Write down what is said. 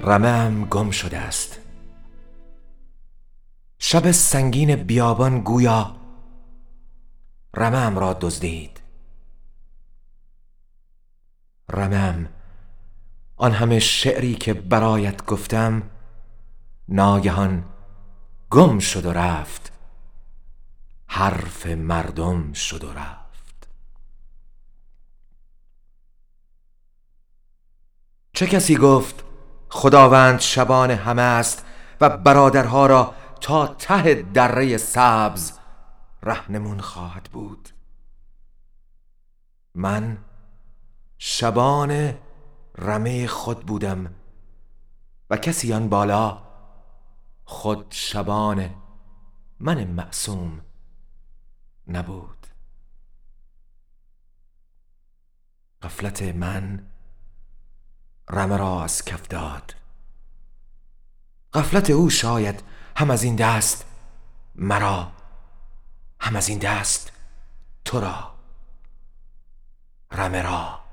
رمه‌ام گم شده است. شب سنگین بیابان گویا رمه‌ام را دزدید. رمه‌ام، آن همه شعری که برایت گفتم ناگهان گم شد و رفت، حرف مردم شد و رفت. چه کسی گفت خداوند شبان همه است و برادرها را تا ته دره سبز رهنمون خواهد بود؟ من شبان رمه خود بودم و کسی آن بالا خود شبان من معصوم نبود. غفلت من رمه را از کف داد. غفلت او شاید هم از این دست مرا، هم از این دست تو را، رمه را.